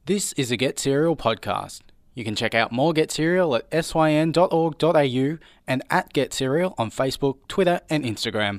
This is a Get Cereal podcast. You can check out more Get Cereal at syn.org.au and at Get Cereal on Facebook, Twitter and Instagram.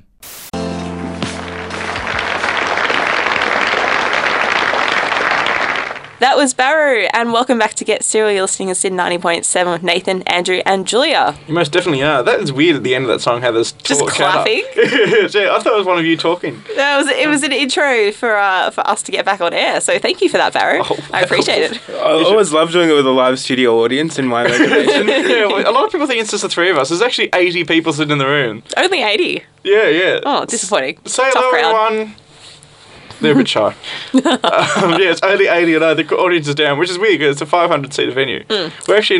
That was Barrow, and welcome back to Get Cereal. You're listening to Sid 90.7 with Nathan, Andrew, and Julia. You most definitely are. That is weird at the end of that song how there's Just talk clapping. I thought it was one of you talking. It was an intro for us to get back on air, so thank you for that, Barrow. I appreciate it. I always love doing it with a live studio audience in my imagination. Yeah, a lot of people think it's just the three of us. There's actually 80 people sitting in the room. Only 80. Yeah. Oh, disappointing. Say Tough hello, crowd. everyone. They're a bit shy. Yeah, it's only 80 and the audience is down, which is weird because it's a 500-seat venue. We're actually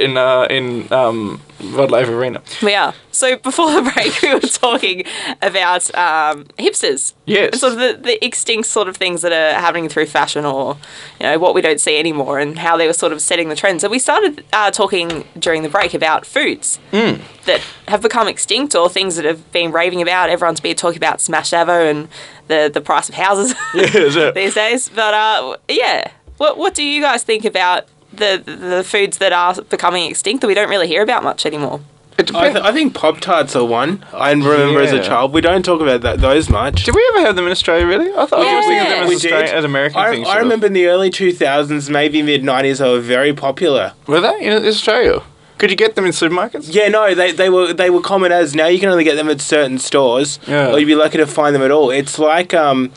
in Rod Laver Arena. We are. So before the break, we were talking about hipsters. Yes. And sort of the extinct sort of things that are happening through fashion, or what we don't see anymore, and how they were sort of setting the trends. So we started talking during the break about foods that have become extinct, or things that have been raving about. Everyone's been talking about Smash Avo and the price of houses these days. But what do you guys think about the foods that are becoming extinct that we don't really hear about much anymore? I think Pop-Tarts are one. I remember as a child. We don't talk about those much. Did we ever have them in Australia, really? I thought I was thinking of them We as, did. as American things. I remember in the early 2000s, maybe mid-90s, they were very popular. Were they in Australia? Could you get them in supermarkets? Yeah, no, they were common as. Now you can only get them at certain stores. Yeah. Or you'd be lucky to find them at all. It's like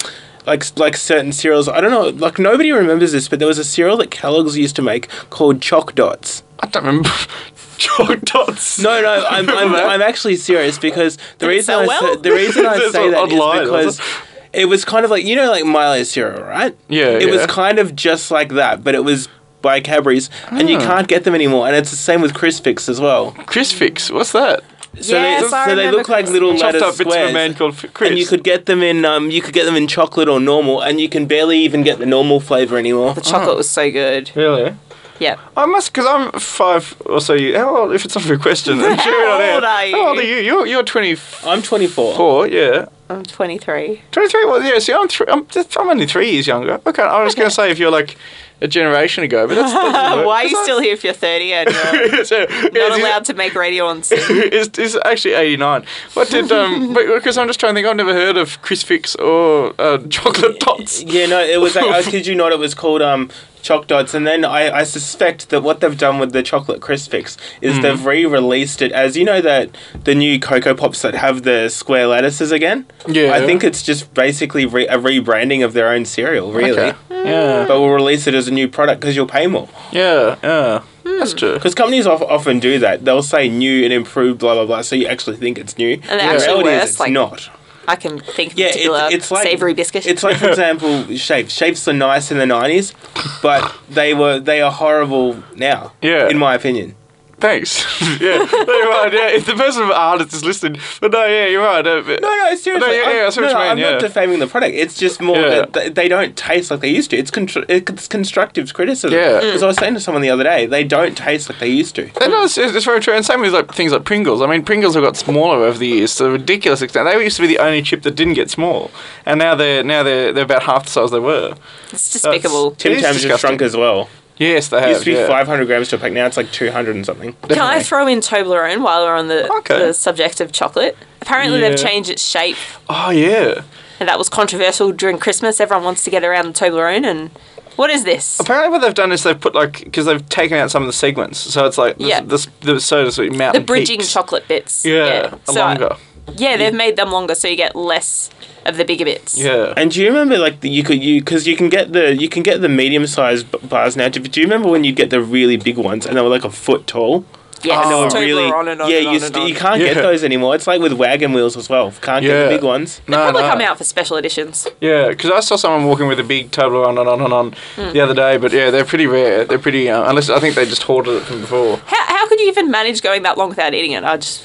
certain cereals. I don't know, like nobody remembers this, but there was a cereal that Kellogg's used to make called Choc Dots. I don't remember. Choc Dots. No, I'm actually serious because the reason I say that There's is an odd line, because it was kind of like, like Milo cereal, right? Yeah, It was kind of just like that, but it was by Cadbury's, and you can't get them anymore. And it's the same with Crispix as well. Crispix, what's that? So Yes, I they remember look like little Chopped lattice up bits of a squares. man called Chris. And you could get them in chocolate or normal, and you can barely even get the normal flavour anymore. The chocolate was so good. Really? Yeah. I must, because I'm 5 or so. How old, if it's not a question? How old are you? How old are you? You're 24. I'm 24. Yeah. I'm 23. 23. Well, yeah. See, I'm only 3 years younger. Okay, I was going to say if you're like a generation ago, but that's Why are you still here if you're 30 and you're not allowed to make radio on scene? It's actually 89. What did because I'm just trying to think. I've never heard of Crispix or Chocolate Dots. Yeah, no, it was. I kid you not, it was called Choc Dots, and then I suspect that what they've done with the chocolate Crispix is they've re-released it as that the new Cocoa Pops that have the square lettuces again. Yeah, I think it's just basically a rebranding of their own cereal, really. Okay. Yeah, But we'll release it as a new product because you'll pay more. yeah. That's true. Because companies often do that. They'll say new and improved, blah blah blah. So you actually think it's new. And The actually reality is worse, it's like- not. I can think of a Yeah, particular it's like savoury biscuit. It's like, for example, Shapes. Shapes were nice in the 90s, but they are horrible now. Yeah. In my opinion. Thanks. Yeah, no, you're right. Yeah, if the person of artist is listening, but no, yeah, you're right. No, seriously. No, yeah, I see what you mean, I'm yeah. not defaming the product. It's just more Yeah. that they don't taste like they used to. It's constructive criticism. Yeah. Because I was saying to someone the other day, they don't taste like they used to. And no, it's very true. And same with like things like Pringles. I mean, Pringles have got smaller over the years to a ridiculous extent. They used to be the only chip that didn't get small, and now they're about half the size they were. It's despicable. It Tim is Tams have disgusting. shrunk as well. Yes, they It have. used to be yeah. 500 grams to a pack. Now it's like 200 and something. Can I throw in Toblerone while we're on the subject of chocolate? Apparently Yeah. they've changed its shape, Oh yeah. and that was controversial during Christmas. Everyone wants to get around the Toblerone, and what is this? Apparently, what they've done is they've put because they've taken out some of the segments, so it's like the so to speak mountain The bridging peaks. chocolate bits. Yeah, longer. Yeah, they've made them longer so you get less of the bigger bits. Yeah. And do you remember because you can get the medium sized bars now? Do you remember when you'd get the really big ones and they were like a foot tall? Yes, And they were Toblerone really and on yeah. and on and on. You can't get Yeah. those anymore. It's like with wagon wheels as well. Can't get Yeah. the big ones. They probably come out for special editions. Yeah, because I saw someone walking with a big Toblerone on the other day, but yeah, they're pretty rare. They're pretty unless I think they just hoarded it from before. How could you even manage going that long without eating it?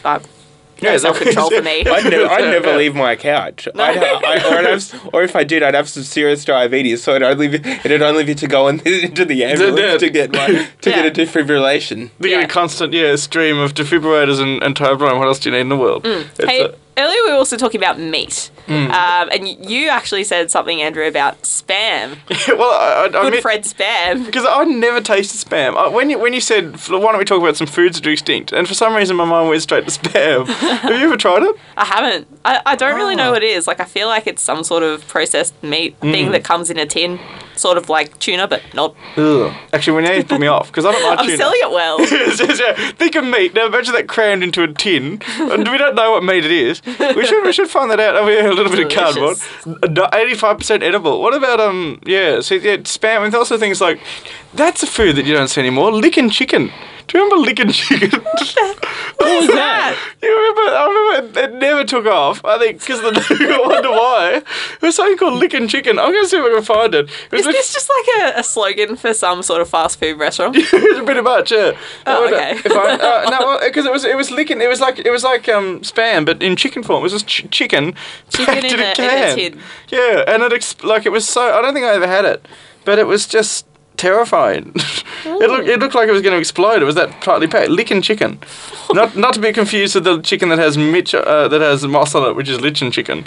Yeah, self-control for me. I'd never leave my couch. Or if I did, I'd have some serious diabetes, so it'd only be to go into the ambulance to get get a defibrillation. They get a constant stream of defibrillators and Toblerone. What else do you need in the world? Hey, earlier we were also talking about meat. And you actually said something, Andrew, about Spam. Well, I Good mean, friend Spam. because I never tasted Spam. When you said, why don't we talk about some foods that are extinct? And for some reason my mind went straight to Spam. Have you ever tried it? I haven't. I don't really know what it is. Like, I feel like it's some sort of processed meat thing that comes in a tin, sort of like tuna, but not. Ugh. Actually, we need to put me off, because I don't like I'm tuna. selling it well. Yeah. Think of meat. Now imagine that crammed into a tin. And we don't know what meat it is. We should find that out. Oh, yeah, a little bit of cardboard. Delicious. 85% edible. What about Spam and also things like that's a food that you don't see anymore. Licking chicken. Do you remember licking chicken? What was that? I remember it never took off. I think because I wonder why. It was something called licking chicken. I'm going to see if I can find it. Is this just like a slogan for some sort of fast food restaurant? Pretty much, yeah. Oh, okay. No, because it was licking. It was like Spam, but in chicken form. It was just chicken. Chicken packed in a can. tin. Yeah, and it was so. I don't think I ever had it, but it was just terrifying. It looked like it was going to explode. It was that partly packed licking chicken, not to be confused with the chicken that has moss on it, which is lichen chicken.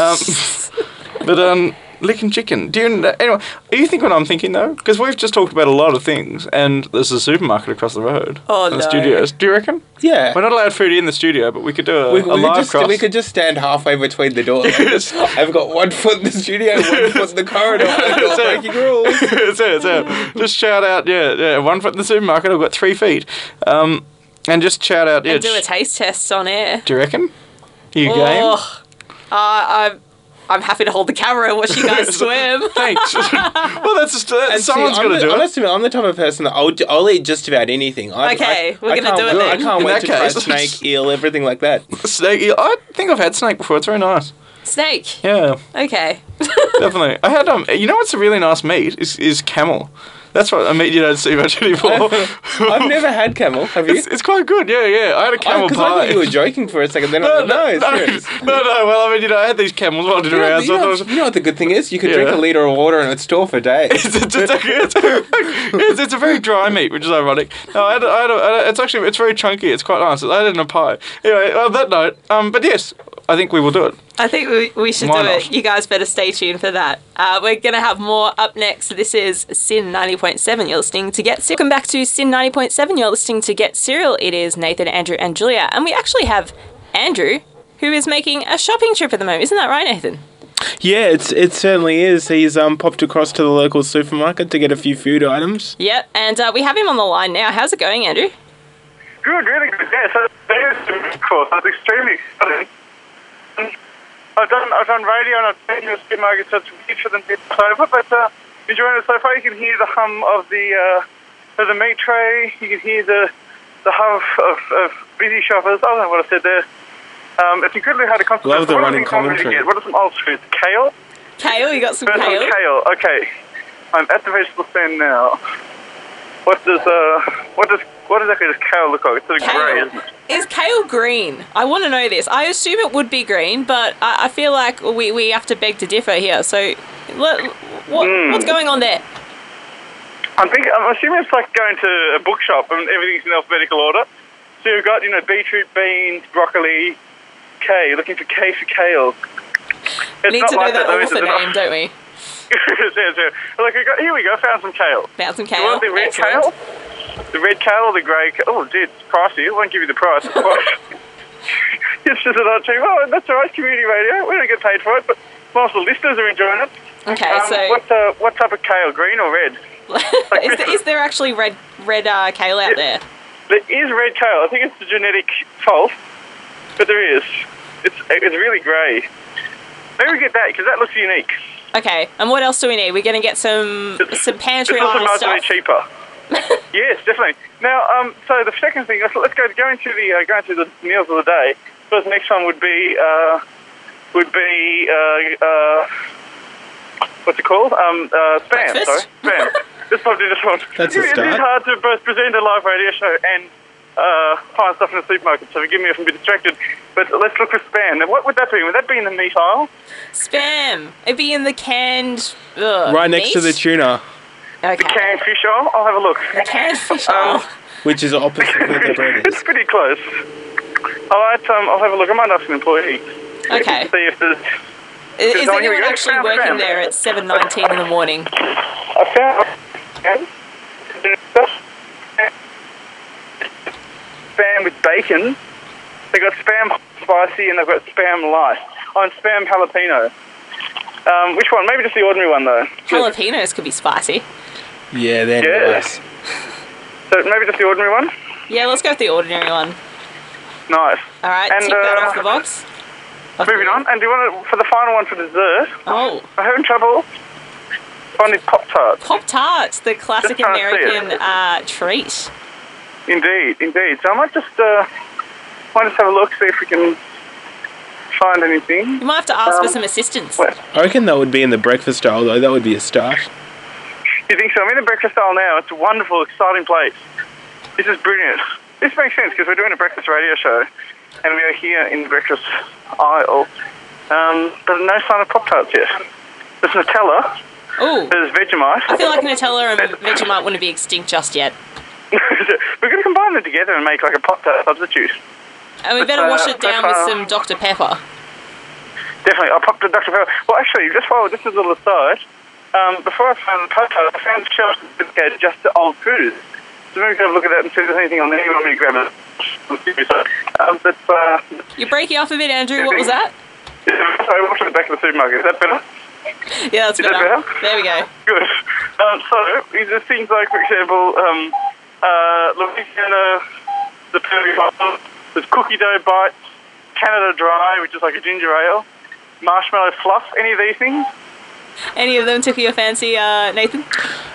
But licking chicken. Anyway? Are you thinking what I'm thinking though? Because we've just talked about a lot of things, and there's a supermarket across the road. Oh, and no. the studios. Do you reckon? Yeah. We're not allowed food in the studio, but we could do a live cross. We could just stand halfway between the doors. I've got 1 foot in the studio, 1 foot in the corridor. I'm not breaking rules. so, just shout out, 1 foot in the supermarket. I've got 3 feet, and just shout out, And do a taste test on air. Do you reckon? Are you game? I'm happy to hold the camera and watch you guys swim. Thanks. Well, that's someone's got to do it. Honestly, I'm the type of person that I'll eat just about anything. We're going to do it then. I can't In wait that to try case- snake, eel, everything like that. Snake eel. I think I've had snake before. It's very nice. Snake. Yeah, Okay. definitely. I had you know what's a really nice meat is camel. That's what a meat you don't see much anymore. I've never had camel. Have you? It's quite good. Yeah. I had a camel Because pie. I thought you were joking for a second. Then I was like, no, serious. No. Well, I mean, I had these camels wandering around. So I thought it was, You know what the good thing is? You could Yeah. drink a litre of water and it'd store for days. it's a very dry meat, which is ironic. No, it's very chunky. It's quite nice. I had it in a pie. Anyway, on that note, but yes, I think we will do it. I think we should Why do it. not? You guys better stay tuned for that. We're going to have more up next. This is Sin 90.7. You're listening to Get Cereal. Welcome back to Sin 90.7. You're listening to Get Cereal. It is Nathan, Andrew, and Julia. And we actually have Andrew, who is making a shopping trip at the moment. Isn't that right, Nathan? Yeah, it certainly is. He's popped across to the local supermarket to get a few food items. Yep. And we have him on the line now. How's it going, Andrew? Good, really good. Yeah, so there's of course. I was extremely excited. I've done radio and I've been in the supermarket, so it's weird for them to get over, but enjoying it so far. You can hear the hum of the meat tray. You can hear the hum of busy shoppers. I don't know what I said there. It's incredibly hard to concentrate. Love the What running are things I'm gonna commentary. get? What are some old foods? Kale? Kale, you got some First one, kale? kale. Okay. I'm at the vegetable stand now. What exactly does kale look like? It's sort of grey, Kale. isn't it? Is kale green? I want to know this. I assume it would be green, but I feel like we have to beg to differ here. So, what's going on there? I'm assuming it's like going to a bookshop and everything's in alphabetical order. So you've got, beetroot, beans, broccoli, K. You're looking for K for kale. It's Need not to know like that though, is author it? name, don't we? Like, here we go, found some kale. Found some kale. You want the red Excellent. kale? The red kale or the grey kale? Oh, dude, it's pricey. I won't give you the price. It's just not cheap. Oh, that's all right, community radio. We don't get paid for it, but most of the listeners are enjoying it. Okay, What type of kale, green or red? is there actually red kale out there? There is red kale. I think it's a genetic fault, but there is. It's really grey. Maybe we get that, because that looks unique. Okay, and what else do we need? We're going to get some pantry It's also item marginally stuff. cheaper. Yes, definitely. Now, so the second thing, let's go into the meals of the day. So the next one would be what's it called? Spam. Breakfast? Sorry, spam. Just popped in this one. That's a It is start. hard to both present a live radio show and find stuff in the supermarket. So forgive me if I'm a bit distracted. But let's look for spam. Now, what would that be? Would that be in the meat aisle? Spam. It'd be in the canned Right next meat? to the tuna, Okay. The canned fish aisle? I'll have a look. The canned fish aisle. which is opposite where the bread is. It's pretty close. I'll have a look. I might ask an employee. Okay. See if there's... Is Oh, here we anyone go. actually Spam, working spam. there at 7:19 in the morning? I found spam with bacon. They got spam spicy and they've got spam light. Oh, and spam jalapeno. Which one? Maybe just the ordinary one though. Jalapenos could be spicy. Yeah, they're Yeah. nice. So maybe just the ordinary one. Yeah, let's go with the ordinary one. Nice. All right, And, tick that off the box. Moving on. And do you want to, for the final one for dessert? Oh, I'm having trouble finding Pop-Tarts. Pop-Tarts, the classic Just can't see it. American treat. Indeed. So I might just have a look, see if we can find anything. You might have to ask for some assistance. Where? I reckon that would be in the breakfast aisle, though. That would be a start. You think so? I'm in the breakfast aisle now. It's a wonderful, exciting place. This is brilliant. This makes sense because we're doing a breakfast radio show and we are here in the breakfast aisle. But no sign of Pop-Tarts yet. There's Nutella. Oh, There's Vegemite. I feel like Nutella and Vegemite wouldn't be extinct just yet. We're going to combine them together and make like a Pop-Tart substitute. And we better wash it down with some Dr. Pepper. Definitely. I'll pop the Dr. Pepper. Well, actually, just while this is a little aside, before I found Pop-Tarts, I found shelves dedicated just to old food. So maybe we can have a look at that and see if there's anything on there. You want me to grab it? You're breaking off a bit, Andrew. What was that? Sorry, watch at the back of the supermarket. Is that better? Yeah, that's Is that better. better? There we go. Good. So, these are things like, for example, Louisiana, the Purdy Bottle, there's cookie dough bites, Canada Dry, which is like a ginger ale, marshmallow fluff, any of these things? Any of them took your fancy, Nathan?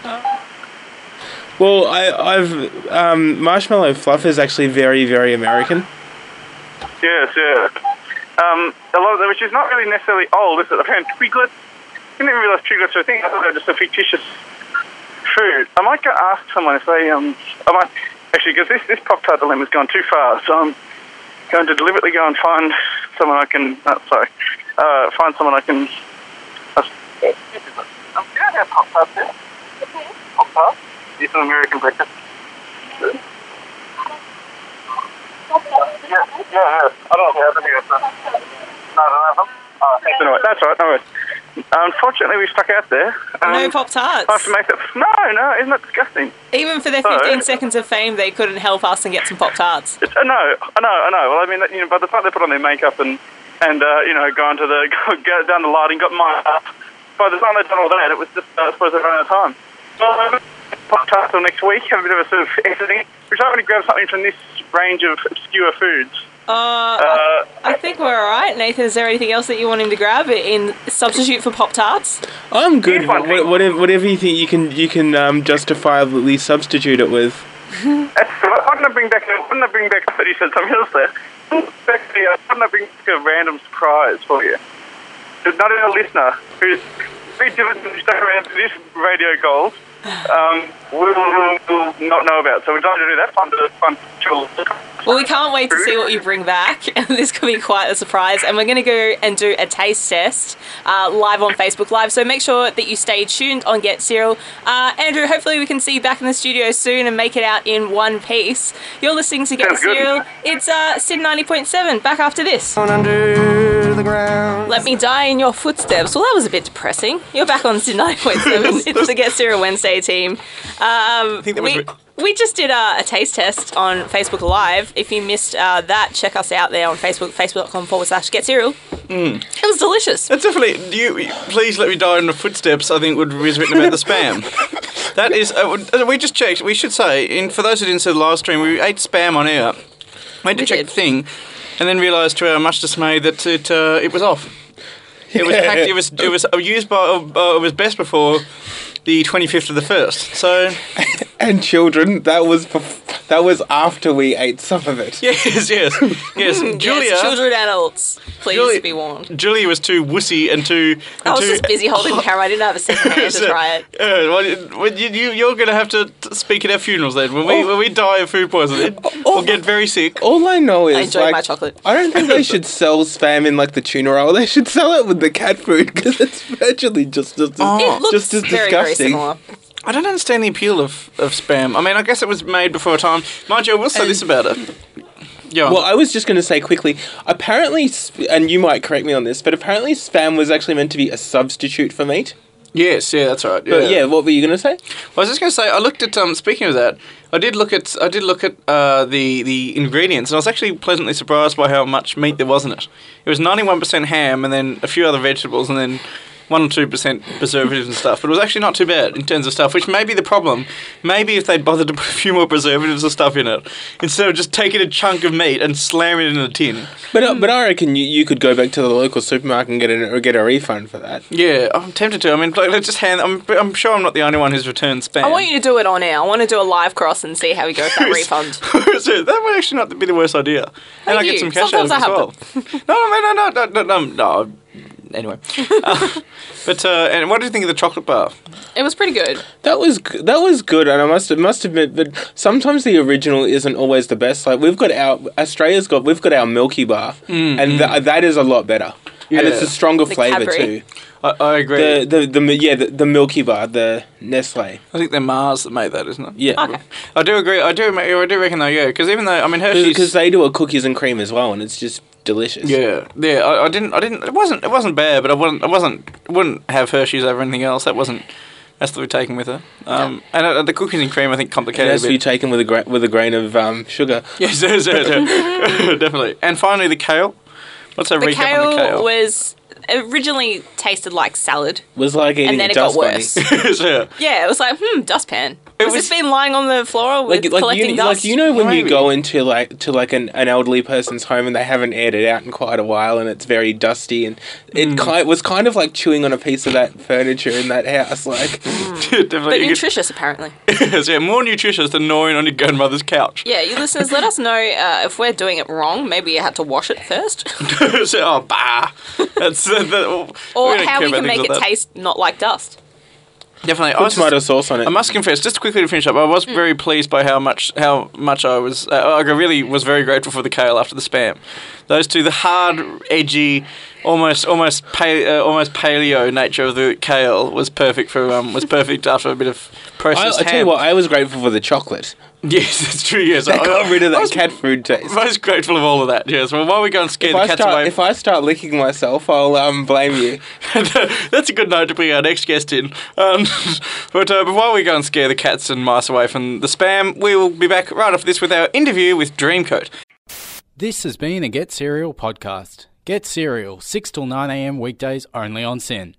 Well, I've marshmallow fluff is actually very, very American. Yes, yeah. A lot of them, which is not really necessarily old, is it? I found Twiglets. I didn't even realise Twiglets were a thing. I thought they were just a fictitious food. I might go ask someone if they, I might, actually, because this Pop-Tart dilemma's gone too far, so I'm going to deliberately go and find someone I can, find someone I can, do you have Pop-Tarts there? Pop-Tarts? It's an American breakfast. Yeah. I don't know if you have them here. So. No, I don't have them. Thanks anyway. That's all right, no worries. Unfortunately, we stuck out there. No Pop-Tarts. I have to make that. No, isn't that disgusting? Even for their 15 seconds of fame, they couldn't help us and get some Pop-Tarts. I know. Well, I mean, by the time they put on their makeup and go into go down the lighting, got my by the time they'd done all that, it was just, I suppose they ran out of time. Well, Pop-Tarts till next week, have a bit of a sort of exiting. We're trying to grab something from this range of obscure foods. I think we're alright. Nathan, is there anything else that you want him to grab in substitute for Pop-Tarts? I'm good. Here's one thing. Whatever you think you can justifiably substitute it with. Why didn't I bring back? I thought you said something else there. Why didn't I bring back a random surprise for you? There's not even a listener who's very diligently stuck around to this radio gold. We'll not know about. So we're trying to do that fun chill. Well, we can't wait to see what you bring back. This could be quite a surprise. And we're going to go and do a taste test live on Facebook Live. So make sure that you stay tuned on Get Cereal. Andrew, hopefully we can see you back in the studio soon and make it out in one piece. You're listening to Get Sounds good. Cereal. It's Sid 90.7. Back after this. Under the ground. Let me die in your footsteps. Well, that was a bit depressing. You're back on Sid 90.7. It's the Get Cereal Wednesday team. I think that was... We just did a taste test on Facebook Live. If you missed that, check us out there on Facebook, facebook.com/Get Cereal. It was delicious. That's definitely. Please let me die in the footsteps. I think was written about the spam. That is. We just checked. We should say, for those who didn't see the live stream, we ate spam on air. Went to check the thing, and then realised to our much dismay that it was off. It was packed. It was used by. It was best before the 25th of the 1st. So. And children, that was after we ate some of it. Yes. Julia. Yes, children, adults, please be warned. Julia was too wussy and too. I was just busy holding the camera. I didn't have a second hand to try it. You're going to have to speak at our funerals then. When we die of food poisoning, we'll get very sick. All I know is I enjoyed my chocolate. I don't think they should sell spam in like the tuna roll. They should sell it with the cat food because it's virtually just as It looks just as very, disgusting. very similar. I don't understand the appeal of spam. I mean, I guess it was made before a time. Mind you, I will say this about it. Yeah. Well, I was just going to say quickly, apparently, and you might correct me on this, but apparently spam was actually meant to be a substitute for meat. Yes, yeah, that's right. But yeah, what were you going to say? Well, I was just going to say, I looked at, speaking of that, I did look at the ingredients, and I was actually pleasantly surprised by how much meat there was in it. It was 91% ham, and then a few other vegetables, and then 1 or 2% preservatives and stuff. But it was actually not too bad in terms of stuff, which may be the problem. Maybe if they'd bothered to put a few more preservatives or stuff in it, instead of just taking a chunk of meat and slamming it in a tin. But I reckon you could go back to the local supermarket and get a refund for that. Yeah, I'm tempted to. I mean, let's just I'm sure I'm not the only one who's returned spam. I want you to do it on air. I want to do a live cross and see how we go with that refund. So that would actually not be the worst idea. And I get some cash out of it as well. No. Anyway, and what do you think of the chocolate bar? It was pretty good. That was good, and I must admit that sometimes the original isn't always the best. Like we've got our Milky Bar, and that is a lot better, and it's a stronger flavour too. I agree. The Milky Bar, the Nestle. I think they're Mars that made that, isn't it? Yeah. Okay. I do agree. I do reckon though. Yeah, because even though I mean Hershey's, because they do a cookies and cream as well, and it's just delicious. Yeah. I didn't. It wasn't bad, but I wouldn't have Hershey's over anything else. That's to be taken with her. And the cookies and cream, I think, complicated. It has to be taken with a grain of sugar. Yes, definitely. And finally, the kale. Let's have a recap on the kale. Was originally tasted like salad. Was like eating and then a it got dust worse. Yeah. Yeah, it was like dustpan. Has this been lying on the floor with collecting dust? When you go into like an elderly person's home and they haven't aired it out in quite a while and it's very dusty and it was kind of like chewing on a piece of that furniture in that house, like. But nutritious apparently. Yeah, more nutritious than gnawing on your grandmother's couch. Yeah, you listeners, let us know if we're doing it wrong. Maybe you had to wash it first. That's or how we can make it taste not like dust. Definitely. Put tomato sauce on it. I must confess, just quickly to finish up, I was very pleased by how much I was. I really was very grateful for the kale after the spam. Those two, the hard, edgy, almost paleo nature of the kale was perfect after a bit of processed ham. I tell you what, I was grateful for the chocolate. Yes, that's true. Yes, I got rid of that cat food taste. Most grateful of all of that. Yes. Well, while we go and scare the cats away, if I start licking myself, I'll blame you. That's a good note to bring our next guest in. But while we go and scare the cats and mice away from the spam, we will be back right after this with our interview with Dreamcoat. This has been a Get Cereal podcast. Get Cereal 6 till 9 a.m. weekdays only on SYN.